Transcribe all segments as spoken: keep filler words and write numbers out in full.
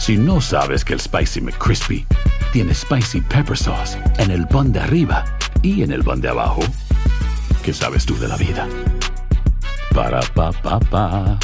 Si no sabes que el Spicy McCrispy tiene Spicy Pepper Sauce en el pan de arriba y en el pan de abajo, ¿qué sabes tú de la vida? Para, pa, pa, pa.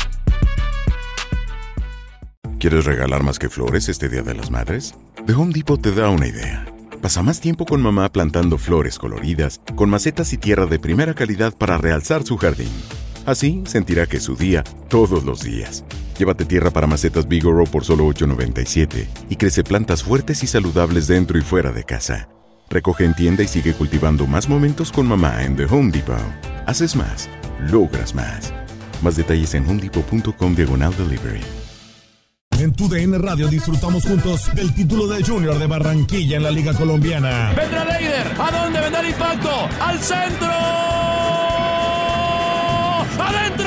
¿Quieres regalar más que flores este Día de las Madres? The Home Depot te da una idea. Pasa más tiempo con mamá plantando flores coloridas, con macetas y tierra de primera calidad para realzar su jardín. Así sentirá que es su día todos los días. Llévate tierra para macetas Vigoro por solo ocho noventa y siete y crece plantas fuertes y saludables dentro y fuera de casa. Recoge en tienda y sigue cultivando más momentos con mamá en The Home Depot. Haces más, logras más. Más detalles en homedepot.com diagonal delivery. En tu D N Radio disfrutamos juntos del título de Junior de Barranquilla en la Liga Colombiana. Vendrá Leider, ¿a dónde vendrá el impacto? ¡Al centro! ¡Adentro!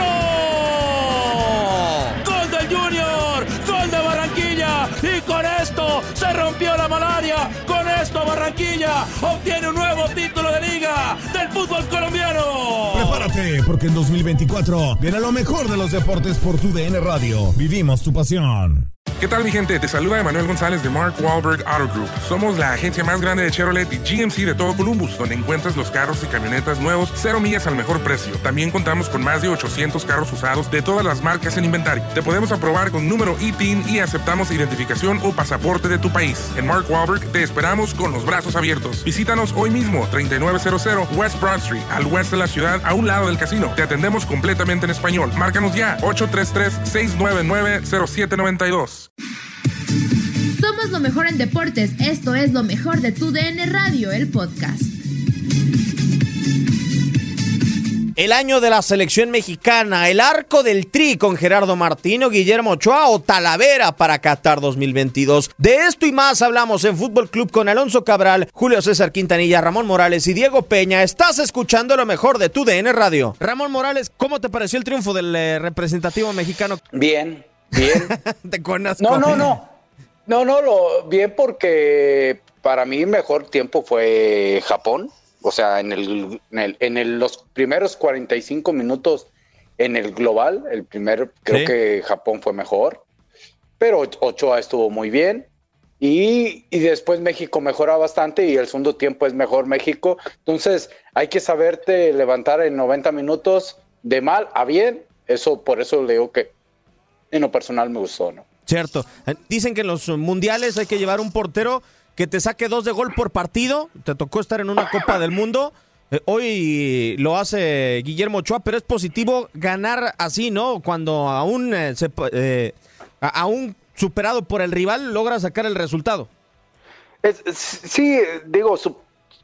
¡Gol del Junior! ¡Gol de Barranquilla! Y con esto se rompió la malaria. Con esto Barranquilla obtiene un nuevo título de liga del fútbol colombiano. Prepárate, porque en dos mil veinticuatro viene lo mejor de los deportes por tu D N Radio. Vivimos tu pasión. ¿Qué tal, mi gente? Te saluda Emanuel González de Mark Wahlberg Auto Group. Somos la agencia más grande de Chevrolet y G M C de todo Columbus, donde encuentras los carros y camionetas nuevos, cero millas al mejor precio. También contamos con más de ochocientos carros usados de todas las marcas en inventario. Te podemos aprobar con número I T I N y aceptamos identificación o pasaporte de tu país. En Mark Wahlberg te esperamos con los brazos abiertos. Visítanos hoy mismo, treinta y nueve cero cero West Broad Street, al oeste de la ciudad, a un lado del casino. Te atendemos completamente en español. Márcanos ya, ocho tres tres, seis nueve nueve, cero siete nueve dos. Somos lo mejor en deportes. Esto es lo mejor de tu D N Radio, el podcast. El año de la selección mexicana, el arco del Tri con Gerardo Martino, Guillermo Ochoa o Talavera para Qatar dos mil veintidós. De esto y más hablamos en Fútbol Club con Alonso Cabral, Julio César Quintanilla, Ramón Morales y Diego Peña. Estás escuchando lo mejor de tu D N Radio. Ramón Morales, ¿cómo te pareció el triunfo del eh, representativo mexicano? Bien, bien. Te conozco. No, no, no. No, no, lo bien porque para mí el mejor tiempo fue Japón. O sea, en el, en, el, en el, los primeros cuarenta y cinco minutos en el global, el primer, creo sí. que Japón fue mejor. Pero Ochoa estuvo muy bien. Y, y después México mejora bastante y el segundo tiempo es mejor México. Entonces hay que saberte levantar en noventa minutos de mal a bien. Eso, por eso le digo que en lo personal me gustó, ¿no? Cierto. Dicen que en los mundiales hay que llevar un portero que te saque dos de gol por partido. Te tocó estar en una Copa del Mundo. Eh, hoy lo hace Guillermo Ochoa, pero es positivo ganar así, ¿no? Cuando aún, eh, se, eh, aún superado por el rival, logra sacar el resultado. Es, sí, digo, su,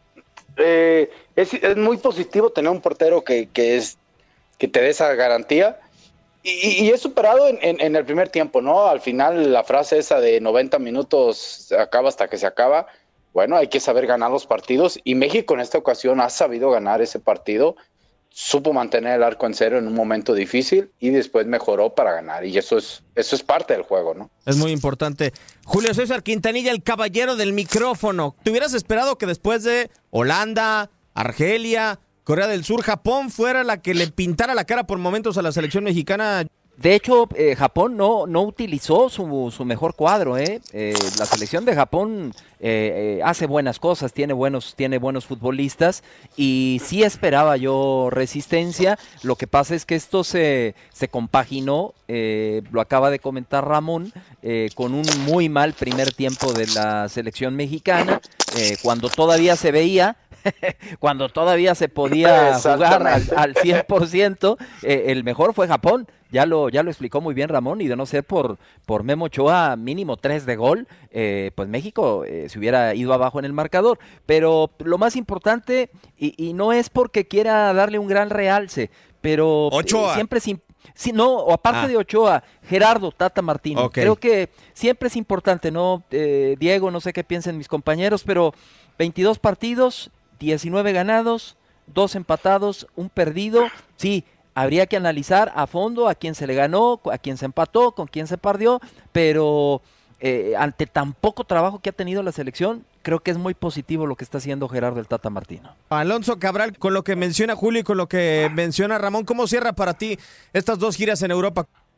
eh, es, es muy positivo tener un portero que, que, es, que te dé esa garantía. Y, y es superado en, en, en el primer tiempo, ¿no? Al final la frase esa de noventa minutos se acaba hasta que se acaba. Bueno, hay que saber ganar los partidos y México en esta ocasión ha sabido ganar ese partido. Supo mantener el arco en cero en un momento difícil y después mejoró para ganar. Y eso es, eso es parte del juego, ¿no? Es muy importante. Julio César Quintanilla, el caballero del micrófono. ¿Te hubieras esperado que después de Holanda, Argelia, Corea del Sur, Japón fuera la que le pintara la cara por momentos a la selección mexicana? De hecho, eh, Japón no, no utilizó su, su mejor cuadro, ¿eh? Eh, la selección de Japón eh, eh, hace buenas cosas, tiene buenos, tiene buenos futbolistas y sí esperaba yo resistencia. Lo que pasa es que esto se, se compaginó, eh, lo acaba de comentar Ramón, eh, con un muy mal primer tiempo de la selección mexicana, eh, cuando todavía se veía cuando todavía se podía jugar al, al cien por ciento, eh, el mejor fue Japón. Ya lo, ya lo explicó muy bien Ramón, y de no ser por, por Memo Ochoa, mínimo tres de gol, eh, pues México eh, se hubiera ido abajo en el marcador. Pero lo más importante, y, y no es porque quiera darle un gran realce, pero Ochoa. Eh, siempre es sí, no, o aparte ah. de Ochoa, Gerardo Tata Martino. Okay. Creo que siempre es importante, ¿no? Eh, Diego, no sé qué piensen mis compañeros, pero veintidós partidos, diecinueve ganados, dos empatados, un perdido, sí. Habría que analizar a fondo a quién se le ganó, a quién se empató, con quién se perdió, pero eh, ante tan poco trabajo que ha tenido la selección, creo que es muy positivo lo que está haciendo Gerardo el Tata Martino. Alonso Cabral, con lo que menciona Julio y con lo que menciona Ramón, ¿cómo cierra para ti estas dos giras en Europa?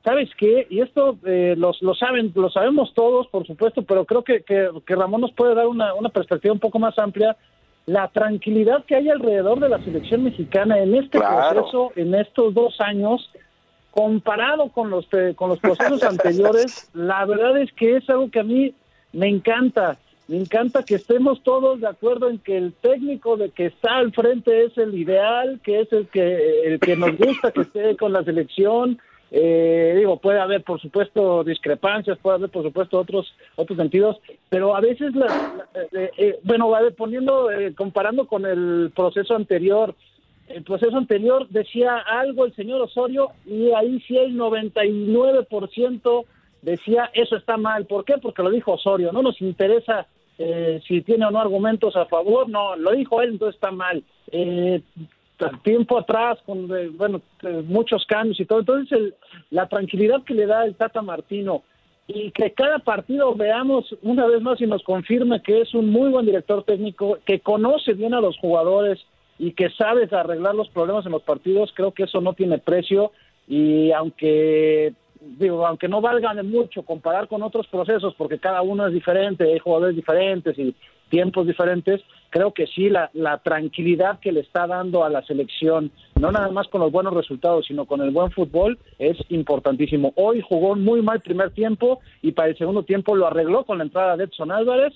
¿sabes qué? Y esto eh, los, lo saben, lo sabemos todos, por supuesto, pero creo que, que, que Ramón nos puede dar una, una perspectiva un poco más amplia. La tranquilidad que hay alrededor de la selección mexicana en este claro. proceso, en estos dos años, comparado con los, con los procesos anteriores, la verdad es que es algo que a mí me encanta. Me encanta que estemos todos de acuerdo en que el técnico de que está al frente es el ideal, que es el que el que nos gusta que esté con la selección. Eh, digo, puede haber, por supuesto, discrepancias, puede haber, por supuesto, otros otros sentidos, pero a veces, la, la, eh, eh, bueno, a ver, poniendo, eh, comparando con el proceso anterior, el proceso anterior decía algo el señor Osorio y ahí sí el noventa y nueve por ciento decía eso está mal. ¿Por qué? Porque lo dijo Osorio. No nos interesa eh, si tiene o no argumentos a favor. No, lo dijo él, entonces está mal. Eh, tiempo atrás, con eh, bueno eh, muchos cambios y todo. Entonces el, la tranquilidad que le da el Tata Martino y que cada partido veamos una vez más y nos confirme que es un muy buen director técnico, que conoce bien a los jugadores y que sabe arreglar los problemas en los partidos, creo que eso no tiene precio. Y aunque digo, aunque no valga de mucho comparar con otros procesos, porque cada uno es diferente, hay jugadores diferentes y tiempos diferentes, creo que sí, la, la tranquilidad que le está dando a la selección, no nada más con los buenos resultados, sino con el buen fútbol, es importantísimo. Hoy jugó un muy mal primer tiempo y para el segundo tiempo lo arregló con la entrada de Edson Álvarez,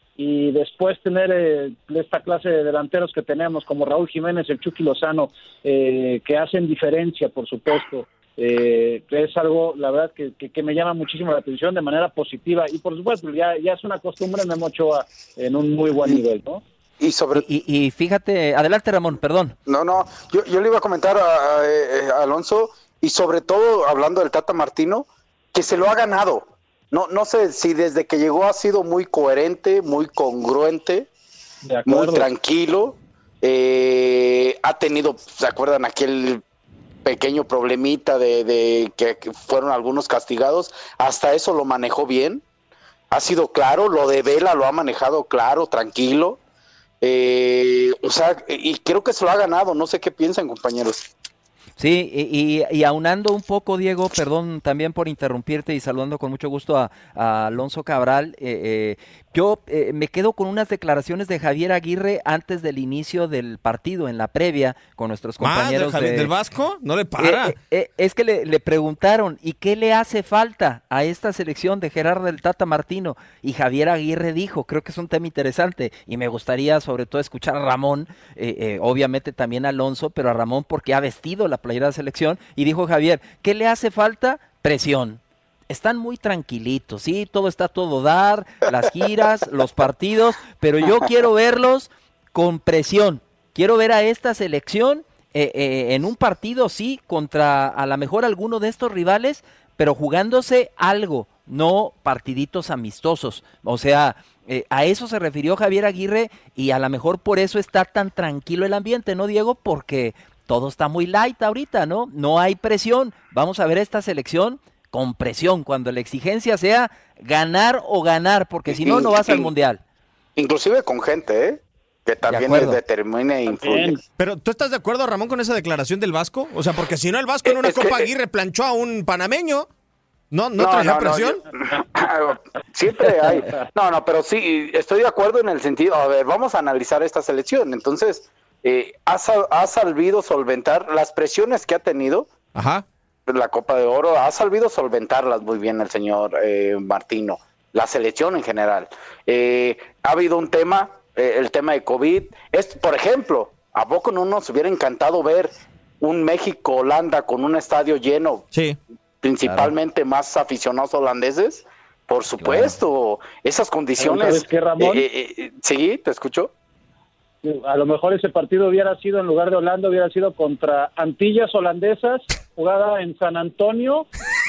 y después tener eh, esta clase de delanteros que tenemos, como Raúl Jiménez, el Chucky Lozano, eh, que hacen diferencia, por supuesto. Eh, es algo, la verdad, que, que, que me llama muchísimo la atención de manera positiva, y por supuesto ya, ya es una costumbre Memo Ochoa en un muy buen nivel, ¿no? Y sobre y, y, y fíjate, adelante Ramón, perdón. No, no, yo, yo le iba a comentar a, a, a Alonso, y sobre todo hablando del Tata Martino, que se lo ha ganado. No, no sé si desde que llegó ha sido muy coherente, muy congruente, muy tranquilo. Eh, ha tenido, ¿se acuerdan aquel pequeño problemita de, de que, que fueron algunos castigados? Hasta eso lo manejó bien, ha sido claro. Lo de Vela lo ha manejado claro, tranquilo, eh, o sea, y creo que se lo ha ganado. No sé qué piensan, compañeros. Sí, y, y, y aunando un poco, Diego, perdón también por interrumpirte y saludando con mucho gusto a, a Alonso Cabral, eh, eh, yo eh, me quedo con unas declaraciones de Javier Aguirre antes del inicio del partido, en la previa, con nuestros compañeros. ¿Más de, de, del Vasco? No le para. Eh, eh, es que le, le preguntaron, ¿y qué le hace falta a esta selección de Gerardo del Tata Martino? Y Javier Aguirre dijo, creo que es un tema interesante, y me gustaría sobre todo escuchar a Ramón, eh, eh, obviamente también a Alonso, pero a Ramón porque ha vestido la playera de selección, y dijo Javier, ¿qué le hace falta? Presión. Están muy tranquilitos, sí, todo está todo dar, las giras, los partidos, pero yo quiero verlos con presión. Quiero ver a esta selección eh, eh, en un partido, sí, contra a lo mejor alguno de estos rivales, pero jugándose algo, no partiditos amistosos. O sea, eh, a eso se refirió Javier Aguirre, y a lo mejor por eso está tan tranquilo el ambiente, ¿no, Diego? Porque todo está muy light ahorita, ¿no? No hay presión. Vamos a ver esta selección con presión, cuando la exigencia sea ganar o ganar, porque si no, no vas al Mundial. Inclusive con gente, ¿eh? Que también les determine e influye. Pero, ¿tú estás de acuerdo, Ramón, con esa declaración del Vasco? O sea, porque si no, el Vasco en una es Copa que, Aguirre planchó a un panameño. ¿No, no, no traía no, presión? No, siempre hay. No, no, pero sí, estoy de acuerdo en el sentido, a ver, vamos a analizar esta selección. Entonces, eh, ha, ha sabido solventar las presiones que ha tenido. Ajá. La Copa de Oro, ha sabido solventarlas muy bien el señor eh, Martino, la selección en general. Eh, ha habido un tema, eh, el tema de COVID. Es, por ejemplo, ¿a poco no nos hubiera encantado ver un México-Holanda con un estadio lleno? Sí. Principalmente claro. Más aficionados holandeses. Por supuesto, claro. Esas condiciones. ¿Sabes qué, Ramón? Eh, eh, eh, sí, te escucho. A lo mejor ese partido hubiera sido, en lugar de Holanda, hubiera sido contra Antillas Holandesas, jugada en San Antonio.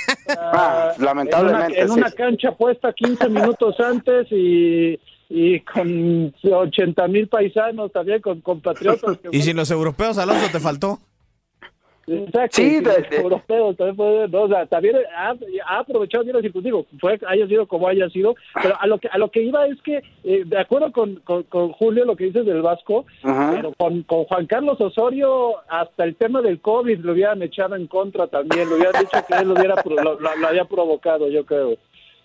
Ah, uh, lamentablemente. En una, en una sí. cancha puesta quince minutos antes y, y con ochenta mil paisanos también, con compatriotas. ¿Y sin los europeos, Alonso, te faltó? Exacto, Sí, y de- los de- europeos también pueden, ¿no? O sea, también ha, ha aprovechado bien la circunstancia, digo, fue haya sido como haya sido, pero a lo que a lo que iba es que, eh, de acuerdo con, con, con Julio, lo que dices del Vasco, Ajá. pero con, con Juan Carlos Osorio, hasta el tema del COVID lo hubieran echado en contra también, lo hubieran dicho que él lo, hubiera, pro- lo, lo- lo había provocado, yo creo.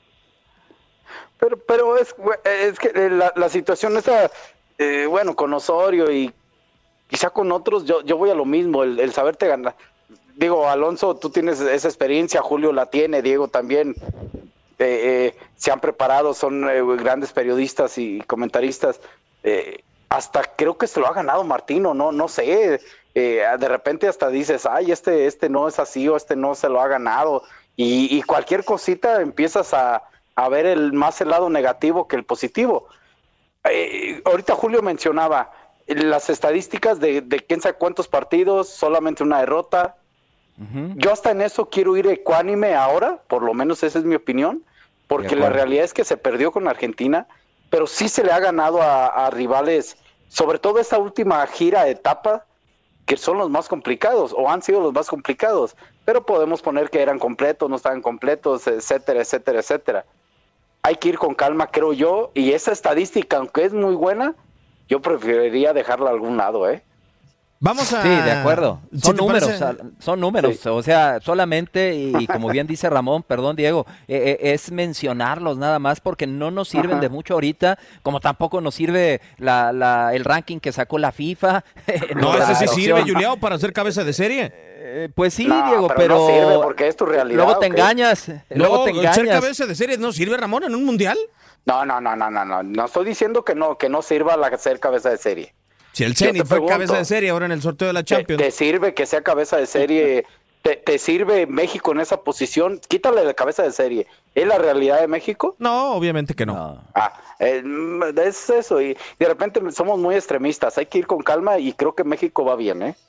Pero, pero es, es que eh, la, la situación está, eh, bueno, con Osorio y quizá con otros, yo, yo voy a lo mismo, el, el saberte ganar. Digo, Alonso, tú tienes esa experiencia, Julio la tiene, Diego también, eh, eh, se han preparado, son eh, grandes periodistas y comentaristas. Eh, hasta creo que se lo ha ganado Martino, no, no sé. Eh, de repente hasta dices, ay, este, este no es así o este no se lo ha ganado. Y, y cualquier cosita empiezas a, a ver el más el lado negativo que el positivo. Eh, ahorita Julio mencionaba las estadísticas de, de quién sabe cuántos partidos, solamente una derrota. Uh-huh. Yo hasta en eso quiero ir ecuánime ahora, por lo menos esa es mi opinión, porque la realidad es que se perdió con Argentina, pero sí se le ha ganado a, a rivales, sobre todo esta última gira etapa, que son los más complicados, o han sido los más complicados, pero podemos poner que eran completos, no estaban completos, etcétera, etcétera, etcétera. Hay que ir con calma, creo yo, y esa estadística, aunque es muy buena, yo preferiría dejarla a algún lado, ¿eh? Vamos a... Sí, de acuerdo. Son ¿Sí números, parece? son números. Sí. O sea, solamente, y como bien dice Ramón, perdón Diego, eh, eh, es mencionarlos nada más porque no nos sirven Ajá. de mucho ahorita, como tampoco nos sirve la, la, el ranking que sacó la FIFA. No, ese sí sirve, Juliao, para ser cabeza de serie. Eh, pues sí, No, Diego, pero pero... no sirve porque es tu realidad. Luego te ¿ok? engañas, luego No, te engañas. ser cabeza de serie no sirve, Ramón, en un mundial. No, no, no, no, no, no, no estoy diciendo que no, que no sirva la ser cabeza de serie. Si el Yo Zenit te fue pregunto, cabeza de serie ahora en el sorteo de la ¿Te, Champions. te sirve que sea cabeza de serie? ¿Te, te sirve México en esa posición? Quítale la cabeza de serie. ¿Es la realidad de México? No, obviamente que no. no. Ah, eh, es eso. Y de repente somos muy extremistas. Hay que ir con calma y creo que México va bien, ¿eh?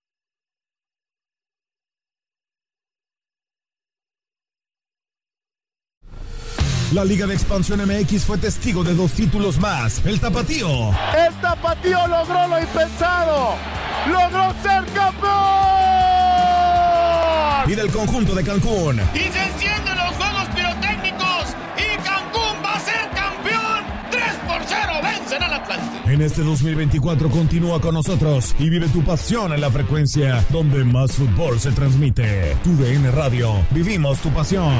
La Liga de Expansión M X fue testigo de dos títulos más. El Tapatío. El Tapatío logró lo impensado. Logró ser campeón. Y del conjunto de Cancún. Y se encienden los juegos pirotécnicos. Y Cancún va a ser campeón. tres por cero vencen al Atlante. En este dos mil veinticuatro continúa con nosotros y vive tu pasión en la frecuencia donde más fútbol se transmite. Tu D N Radio. Vivimos tu pasión.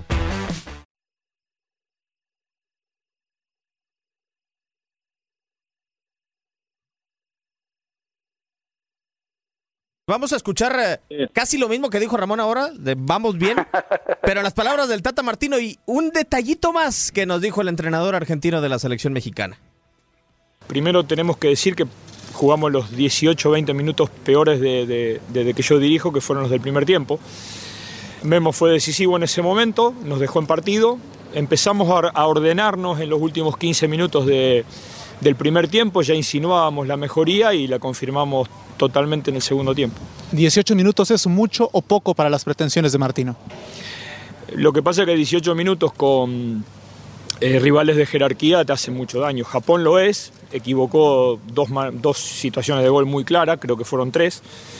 Vamos a escuchar eh, casi lo mismo que dijo Ramón ahora, de vamos bien, pero las palabras del Tata Martino y un detallito más que nos dijo el entrenador argentino de la selección mexicana. Primero tenemos que decir que jugamos los dieciocho veinte minutos peores de, de, de, de que yo dirijo, que fueron los del primer tiempo. Memo fue decisivo en ese momento, nos dejó en partido, empezamos a, a ordenarnos en los últimos quince minutos de, del primer tiempo, ya insinuábamos la mejoría y la confirmamos totalmente en el segundo tiempo. ¿dieciocho minutos es mucho o poco para las pretensiones de Martino? Lo que pasa es que dieciocho minutos con eh, rivales de jerarquía te hacen mucho daño. Japón lo es, equivocó dos, dos situaciones de gol muy claras, creo que fueron tres,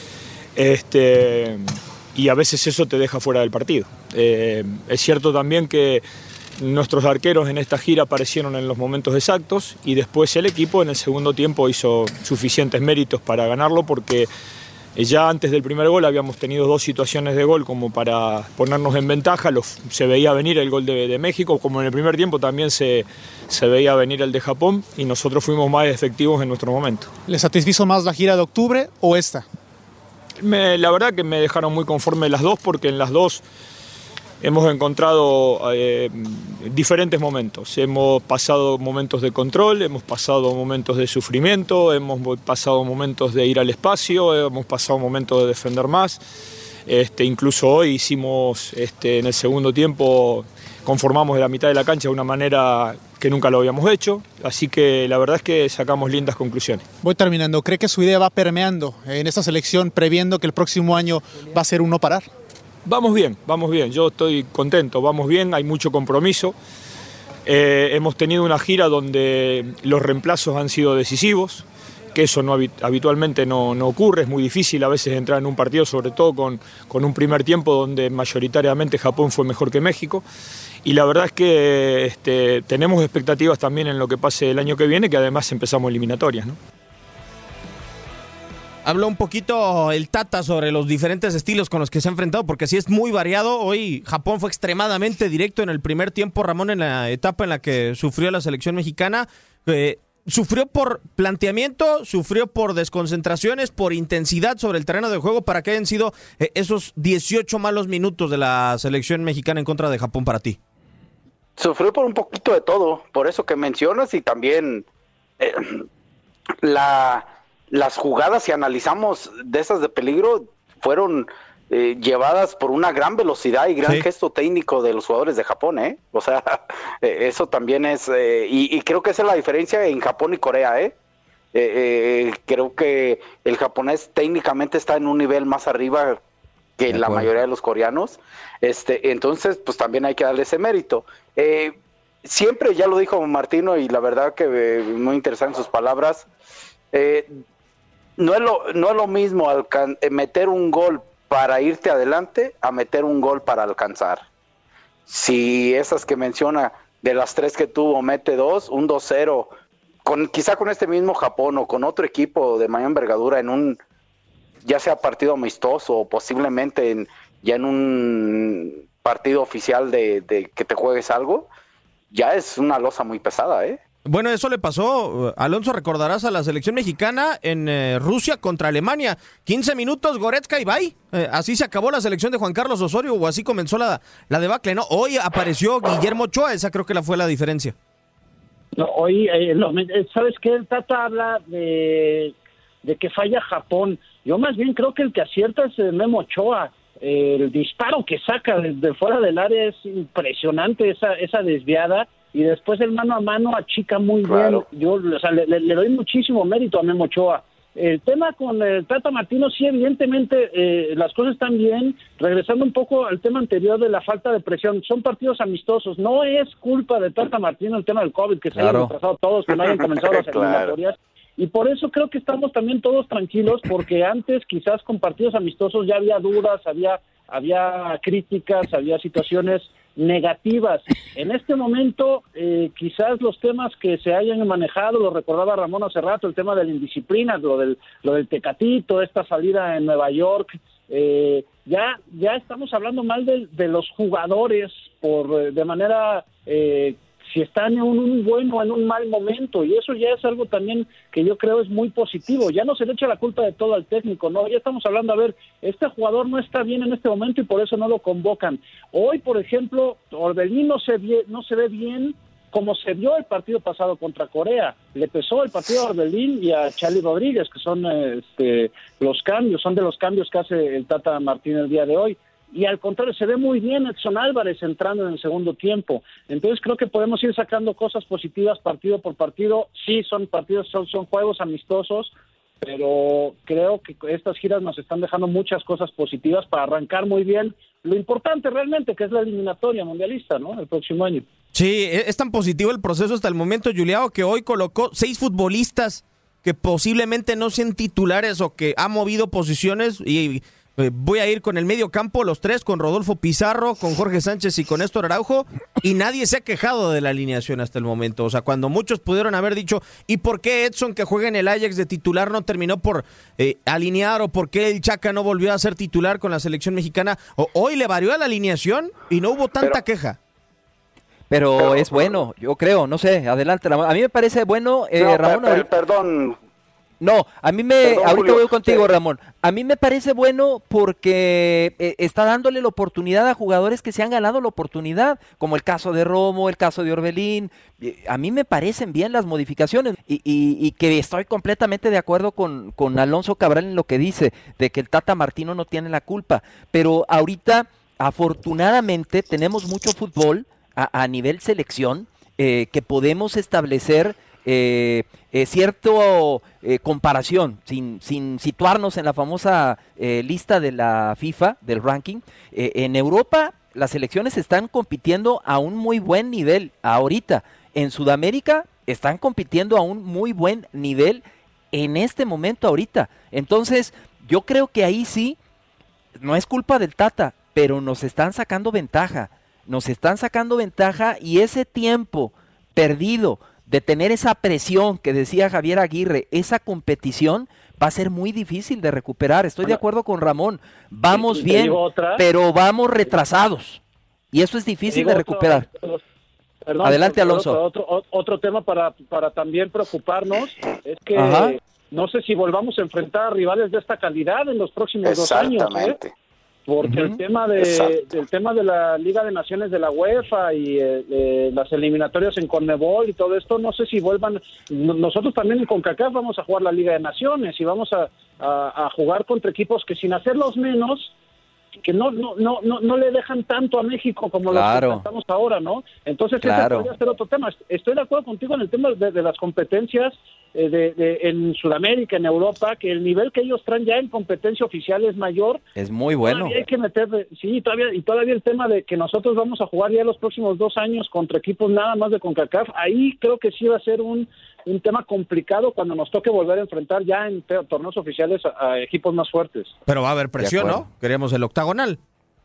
este, y a veces eso te deja fuera del partido. Eh, es cierto también que nuestros arqueros en esta gira aparecieron en los momentos exactos y después el equipo en el segundo tiempo hizo suficientes méritos para ganarlo porque ya antes del primer gol habíamos tenido dos situaciones de gol como para ponernos en ventaja, los, se veía venir el gol de, de México, como en el primer tiempo también se, se veía venir el de Japón y nosotros fuimos más efectivos en nuestro momento. ¿Le satisfizo más la gira de octubre o esta? Me, la verdad que me dejaron muy conforme las dos porque en las dos hemos encontrado eh, diferentes momentos. Hemos pasado momentos de control, hemos pasado momentos de sufrimiento, hemos pasado momentos de ir al espacio, hemos pasado momentos de defender más. Este, incluso hoy hicimos este, en el segundo tiempo, conformamos de la mitad de la cancha de una manera que nunca lo habíamos hecho. Así que la verdad es que sacamos lindas conclusiones. Voy terminando. ¿Cree que su idea va permeando en esta selección, previendo que el próximo año va a ser un no parar? Vamos bien, vamos bien, yo estoy contento, vamos bien, hay mucho compromiso. Eh, hemos tenido una gira donde los reemplazos han sido decisivos, que eso no habitualmente no, no ocurre, es muy difícil a veces entrar en un partido, sobre todo con, con un primer tiempo donde mayoritariamente Japón fue mejor que México. Y la verdad es que este, tenemos expectativas también en lo que pase el año que viene, que además empezamos eliminatorias, ¿no? Habló un poquito el Tata sobre los diferentes estilos con los que se ha enfrentado, porque sí es muy variado. Hoy Japón fue extremadamente directo en el primer tiempo, Ramón, en la etapa en la que sufrió la selección mexicana. Eh, sufrió por planteamiento, sufrió por desconcentraciones, por intensidad sobre el terreno de juego, para que hayan sido eh, esos dieciocho malos minutos de la selección mexicana en contra de Japón para ti. Sufrió por un poquito de todo, por eso que mencionas, y también eh, la... las jugadas, si analizamos de esas de peligro, fueron eh, llevadas por una gran velocidad y gran sí. gesto técnico de los jugadores de Japón, ¿eh? O sea, eh, eso también es, eh, y, y creo que esa es la diferencia en Japón y Corea, ¿eh? Eh, eh, creo que el japonés técnicamente está en un nivel más arriba que la mayoría de los coreanos, este, entonces pues también hay que darle ese mérito. Eh, siempre, ya lo dijo Martino, y la verdad que eh, muy interesante sus palabras, eh, No es lo, no es lo mismo alcan- meter un gol para irte adelante a meter un gol para alcanzar. Si esas que menciona, de las tres que tuvo, mete dos, un dos cero, con, quizá con este mismo Japón o con otro equipo de mayor envergadura en un, ya sea partido amistoso o posiblemente en, ya en un partido oficial de, de que te juegues algo, ya es una losa muy pesada, ¿eh? Bueno, eso le pasó, Alonso, recordarás, a la selección mexicana en eh, Rusia contra Alemania. quince minutos, Goretzka y bye. Eh, así se acabó la selección de Juan Carlos Osorio, o así comenzó la, la debacle, ¿no? Hoy apareció Guillermo Ochoa, esa creo que la fue la diferencia. No, hoy, eh, no, ¿sabes qué? El Tata habla de, de que falla Japón. Yo más bien creo que el que acierta es Memo Ochoa. Eh, el disparo que saca desde fuera del área es impresionante, esa, esa desviada. Y después el mano a mano achica muy claro. bien. Yo o sea, le, le doy muchísimo mérito a Memo Ochoa. El tema con el Tata Martino, sí, evidentemente eh, las cosas están bien. Regresando un poco al tema anterior de la falta de presión, son partidos amistosos. No es culpa de Tata Martino el tema del COVID, que claro. se hayan retrasado todos, que no hayan comenzado las eliminatorias. Claro. Y por eso creo que estamos también todos tranquilos, porque antes quizás con partidos amistosos ya había dudas, había, había críticas, había situaciones negativas. En este momento, eh, quizás los temas que se hayan manejado, lo recordaba Ramón hace rato, el tema de la indisciplina, lo del, lo del Tecatito, esta salida en Nueva York, eh, ya, ya estamos hablando mal de, de los jugadores por de manera eh, si están en un buen o en un mal momento, y eso ya es algo también que yo creo es muy positivo. Ya no se le echa la culpa de todo al técnico, no, ya estamos hablando, a ver, este jugador no está bien en este momento y por eso no lo convocan. Hoy, por ejemplo, Orbelín no se ve, no se ve bien como se vio el partido pasado contra Corea. Le pesó el partido a Orbelín y a Charly Rodríguez, que son este, los cambios, son de los cambios que hace el Tata Martino el día de hoy. Y al contrario, se ve muy bien Edson Álvarez entrando en el segundo tiempo. Entonces creo que podemos ir sacando cosas positivas partido por partido. Sí, son partidos, son, son juegos amistosos, pero creo que estas giras nos están dejando muchas cosas positivas para arrancar muy bien lo importante realmente, que es la eliminatoria mundialista, ¿no? El próximo año. Sí, es tan positivo el proceso hasta el momento, Juliao, que hoy colocó seis futbolistas que posiblemente no sean titulares o que han movido posiciones, y voy a ir con el medio campo, los tres, con Rodolfo Pizarro, con Jorge Sánchez y con Néstor Araujo, y nadie se ha quejado de la alineación hasta el momento. O sea, cuando muchos pudieron haber dicho, ¿y por qué Edson, que juega en el Ajax de titular, no terminó por eh, alinear? ¿O por qué el Chaca no volvió a ser titular con la selección mexicana? O, hoy le varió a la alineación y no hubo tanta Pero... queja. Pero, Pero es bueno, yo creo, no sé, adelante Ramón. A mí me parece bueno, eh, no, Ramón. Per, per, perdón. No, a mí me, Perdón, ahorita Julio. voy contigo, Sí. Ramón. A mí me parece bueno porque eh, está dándole la oportunidad a jugadores que se han ganado la oportunidad, como el caso de Romo, el caso de Orbelín. Eh, A mí me parecen bien las modificaciones y, y, y que estoy completamente de acuerdo con, con Alonso Cabral en lo que dice, de que el Tata Martino no tiene la culpa. Pero ahorita, afortunadamente, tenemos mucho fútbol a, a nivel selección eh, que podemos establecer Eh, eh, cierto eh, comparación, sin, sin situarnos en la famosa eh, lista de la FIFA, del ranking. Eh, en Europa las selecciones están compitiendo a un muy buen nivel ahorita. En Sudamérica están compitiendo a un muy buen nivel en este momento ahorita. Entonces, yo creo que ahí sí, no es culpa del Tata, pero nos están sacando ventaja, nos están sacando ventaja y ese tiempo perdido de tener esa presión que decía Javier Aguirre, esa competición va a ser muy difícil de recuperar. Estoy de acuerdo con Ramón, vamos bien, pero vamos retrasados y eso es difícil de recuperar. Otro, perdón, Adelante, otro, Alonso. Otro, otro, otro tema para, para también preocuparnos es que Ajá. no sé si volvamos a enfrentar a rivales de esta calidad en los próximos dos años. Exactamente. ¿eh? Porque Uh-huh. el tema de Exacto. el tema de la Liga de Naciones de la UEFA y eh, eh, las eliminatorias en CONMEBOL y todo esto, no sé si vuelvan. No, nosotros también en CONCACAF vamos a jugar la Liga de Naciones y vamos a, a, a jugar contra equipos que sin hacerlos menos, que no no no no, no le dejan tanto a México como Claro. los que estamos ahora, ¿no? Entonces Claro. ese podría ser otro tema. Estoy de acuerdo contigo en el tema de, de las competencias eh, de, de, en Sudamérica, en Europa, que el nivel que ellos traen ya en competencia oficial es mayor. Es muy bueno. Todavía hay que meter, sí, todavía y todavía el tema de que nosotros vamos a jugar ya los próximos dos años contra equipos nada más de CONCACAF, ahí creo que sí va a ser un un tema complicado cuando nos toque volver a enfrentar ya en te- torneos oficiales a, a equipos más fuertes. Pero va a haber presión, De ¿no? acuerdo. Queríamos el octagonal.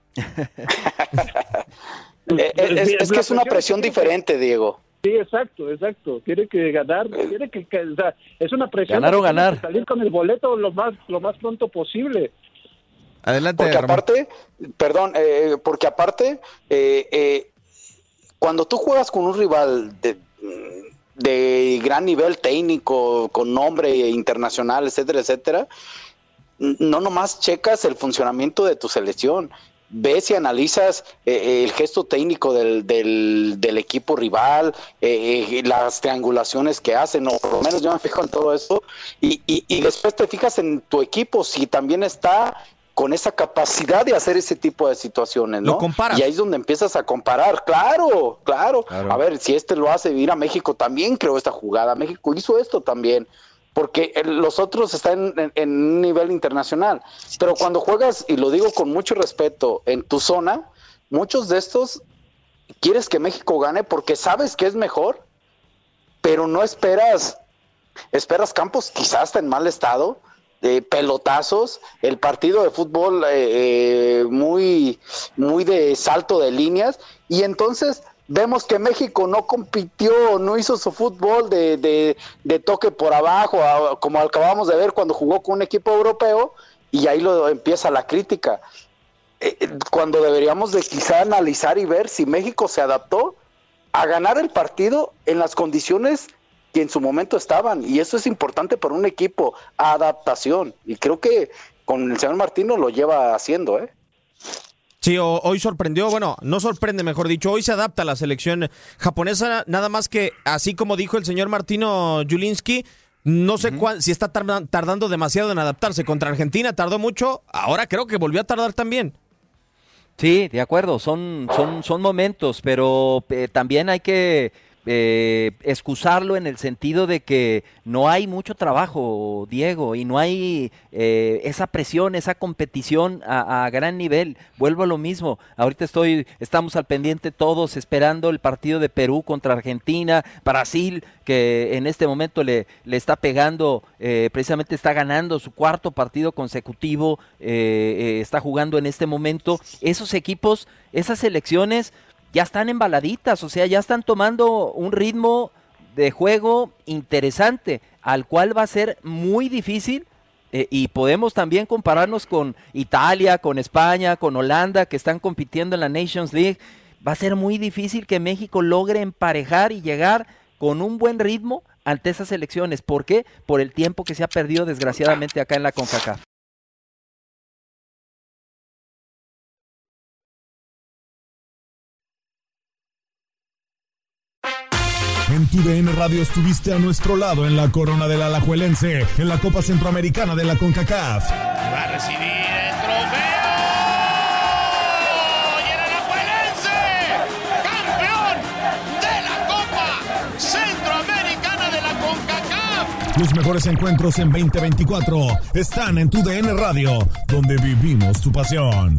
Eh, es, es que es una presión diferente, Diego. Sí, exacto, exacto. Tiene que ganar, tiene que, que o sea, es una presión. Ganar o que tiene ganar. que salir con el boleto lo más lo más pronto posible. Adelante, Porque Ramón. aparte, perdón, eh, porque aparte, eh, eh, cuando tú juegas con un rival de, de gran nivel técnico, con nombre internacional, etcétera, etcétera, no nomás checas el funcionamiento de tu selección, ves y analizas eh, el gesto técnico del, del, del equipo rival, eh, eh, las triangulaciones que hacen, o por lo menos yo me fijo en todo eso, y, y, y después te fijas en tu equipo, si también está con esa capacidad de hacer ese tipo de situaciones, ¿no? Lo comparas. Y ahí es donde empiezas a comparar, claro, claro, Claro. a ver, si este lo hace ir a México, también creo esta jugada, México hizo esto también, porque el- los otros están en, en un nivel internacional, pero cuando juegas, y lo digo con mucho respeto, en tu zona, muchos de estos quieres que México gane porque sabes que es mejor, pero no esperas, esperas campos quizás hasta en mal estado, de pelotazos, el partido de fútbol eh, eh, muy, muy de salto de líneas, y entonces vemos que México no compitió, no hizo su fútbol de, de, de toque por abajo, a- como acabamos de ver cuando jugó con un equipo europeo, y ahí lo empieza la crítica. Eh, eh, cuando deberíamos de quizá analizar y ver si México se adaptó a ganar el partido en las condiciones que en su momento estaban, y eso es importante para un equipo, adaptación, y creo que con el señor Martino lo lleva haciendo, ¿eh? Sí, o- hoy sorprendió, bueno, no sorprende, mejor dicho, hoy se adapta a la selección japonesa, nada más que, así como dijo el señor Martino Julinski, no sé cuán- si está tarda- tardando demasiado en adaptarse. Contra Argentina tardó mucho, ahora creo que volvió a tardar también. Sí, de acuerdo, son, son, son momentos, pero eh, también hay que eh, excusarlo en el sentido de que no hay mucho trabajo, Diego, y no hay eh, esa presión, esa competición a, a gran nivel. Vuelvo a lo mismo, ahorita estoy, estamos al pendiente todos esperando el partido de Perú contra Argentina, Brasil, que en este momento le, le está pegando, eh, precisamente está ganando su cuarto partido consecutivo, eh, eh, está jugando en este momento. Esos equipos, esas selecciones ya están embaladitas, o sea, ya están tomando un ritmo de juego interesante, al cual va a ser muy difícil, eh, y podemos también compararnos con Italia, con España, con Holanda, que están compitiendo en la Nations League. Va a ser muy difícil que México logre emparejar y llegar con un buen ritmo ante esas elecciones. ¿Por qué? Por el tiempo que se ha perdido desgraciadamente acá en la CONCACAF. En tu D N Radio estuviste a nuestro lado en la corona del Alajuelense, en la Copa Centroamericana de la CONCACAF. Va a recibir el trofeo. Y el Alajuelense, campeón de la Copa Centroamericana de la CONCACAF. Los mejores encuentros en veinte veinticuatro están en tu D N Radio, donde vivimos tu pasión.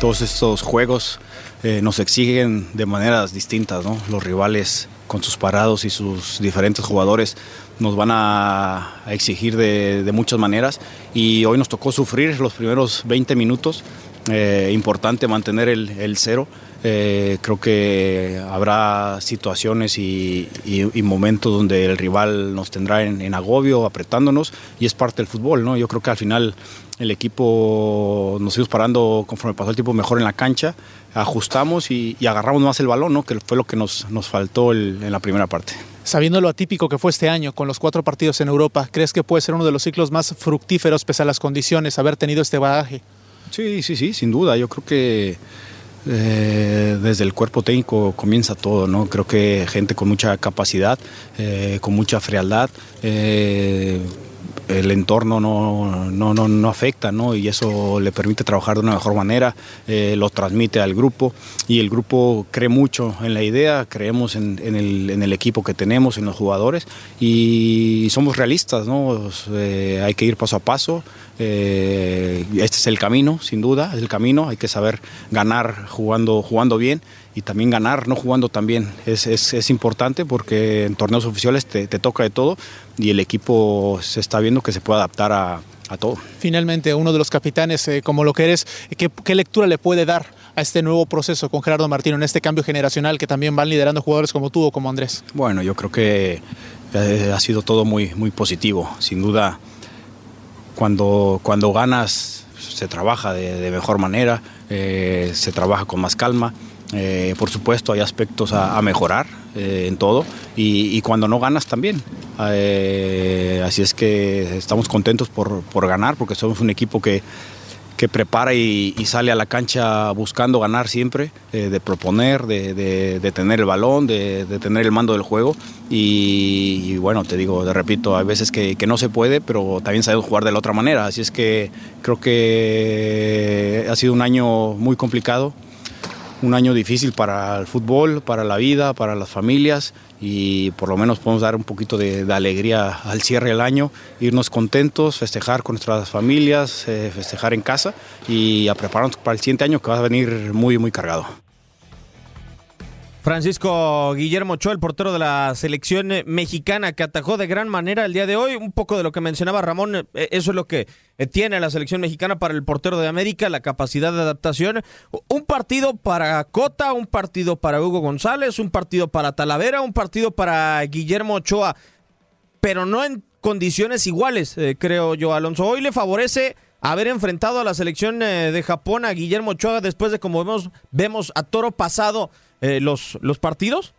todos estos juegos eh, nos exigen de maneras distintas, ¿no? Los rivales con sus parados y sus diferentes jugadores nos van a, a exigir de, de muchas maneras, y hoy nos tocó sufrir los primeros veinte minutos. Eh, importante mantener el, el cero. Eh, creo que habrá situaciones y, y, y momentos donde el rival nos tendrá en, en agobio, apretándonos, y es parte del fútbol, ¿no? Yo creo que al final el equipo nos fuimos parando conforme pasó el tiempo mejor en la cancha, ajustamos y, y agarramos más el balón, ¿no? Que fue lo que nos, nos faltó el, en la primera parte. Sabiendo lo atípico que fue este año con los cuatro partidos en Europa, ¿crees que puede ser uno de los ciclos más fructíferos pese a las condiciones, haber tenido este bagaje? Sí, sí, sí, sin duda. Yo creo que eh, desde el cuerpo técnico comienza todo, ¿no? Creo que gente con mucha capacidad, eh, con mucha frialdad, eh, el entorno no, no, no, no afecta, ¿no? Y eso le permite trabajar de una mejor manera, eh, lo transmite al grupo, y el grupo cree mucho en la idea, creemos en, en, el, en el equipo que tenemos, en los jugadores, y somos realistas, ¿no? Eh, hay que ir paso a paso. Eh, este es el camino, sin duda, es el camino. Hay que saber ganar jugando, jugando bien, y también ganar no jugando tan bien. Es, es, es importante porque en torneos oficiales te, te toca de todo, y el equipo se está viendo que se puede adaptar a, a todo. Finalmente, uno de los capitanes, eh, como lo que eres, ¿qué, ¿qué lectura le puede dar a este nuevo proceso con Gerardo Martino, en este cambio generacional que también van liderando jugadores como tú o como Andrés? Bueno, yo creo que eh, ha sido todo muy, muy positivo, sin duda. Cuando, cuando ganas se trabaja de, de mejor manera, eh, se trabaja con más calma. Eh, por supuesto hay aspectos a, a mejorar eh, en todo, y, y cuando no ganas también. Eh, así es que estamos contentos por, por ganar, porque somos un equipo que, que prepara y, y sale a la cancha buscando ganar siempre, eh, de proponer, de, de, de tener el balón, de, de tener el mando del juego, y, y bueno, te digo, te repito, hay veces que, que no se puede, pero también sabemos jugar de la otra manera, así es que creo que ha sido un año muy complicado, un año difícil para el fútbol, para la vida, para las familias, y por lo menos podemos dar un poquito de, de alegría al cierre del año, irnos contentos, festejar con nuestras familias, eh, festejar en casa, y a prepararnos para el siguiente año, que va a venir muy, muy cargado. Francisco Guillermo Ochoa, el portero de la selección mexicana, que atajó de gran manera el día de hoy. Un poco de lo que mencionaba Ramón, eso es lo que tiene la selección mexicana para el portero de América, la capacidad de adaptación. Un partido para Cota, un partido para Hugo González, un partido para Talavera, un partido para Guillermo Ochoa, pero no en condiciones iguales, eh, creo yo, Alonso. Hoy le favorece haber enfrentado a la selección eh, de Japón, a Guillermo Ochoa, después de, como vemos, vemos a toro pasado eh, los, los partidos.